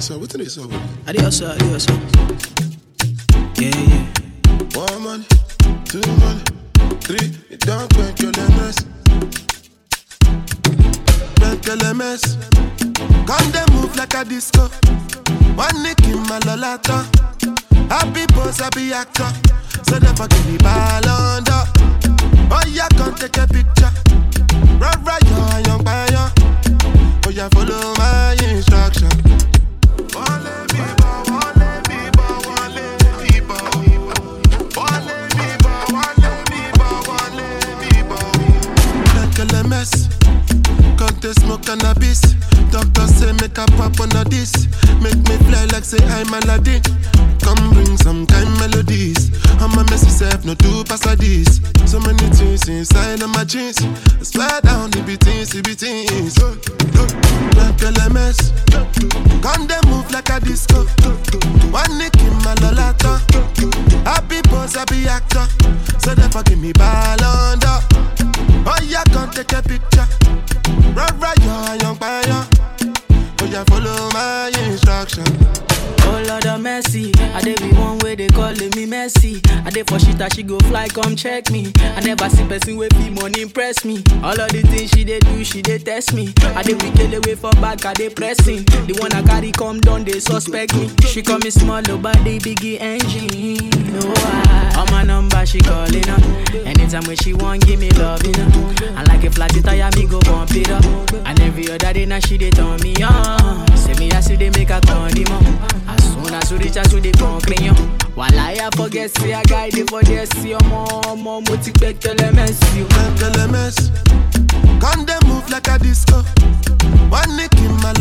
So what is it? Adios. Yeah. 1 money, 2 money, 3. You don't make your lemons. Make your lemons. Come they move like a disco. One nick in my lolata. Happy pose, happy actor. So never give me ball under. Oh yeah, come take a picture. Right, you're young by young. Oh yeah, follow my instruction. LMS, can't they smoke cannabis? Doctor say make a pop on a this. Make me fly like say I'm Aladdin. Come bring some kind melodies. I'm a messy self, no two pass like this. So many things inside of my jeans. I swear down, the beatings. Like LMS, can't they move like a disco? One nick in my lolata. Happy pose, happy actor. So therefore give me ball under. Oh yeah, come take a picture. Right, you're young by young. Oh yeah, follow my instruction. Oh Lord of mercy, I dey be one way they calling me Messi. I dey for shit that she go fly, come check me. I never see person with fee money impress me. All of the things she dey do, she dey test me. I dey wicked away for back, I dey pressing. The one I carry come down, they suspect me. She call me small, but they biggie engine. No, on my number she calling up. Anytime when she want, give me love, you know. And like a flat tire, me go bump it up. And every other day now she dey turn me on. Say me as they make a condiment. As soon as you reach out to the concrete, while I forget, see a guy dey for there, see your mom, motivate LMS. LMS, can't they move like a disco? One nick in my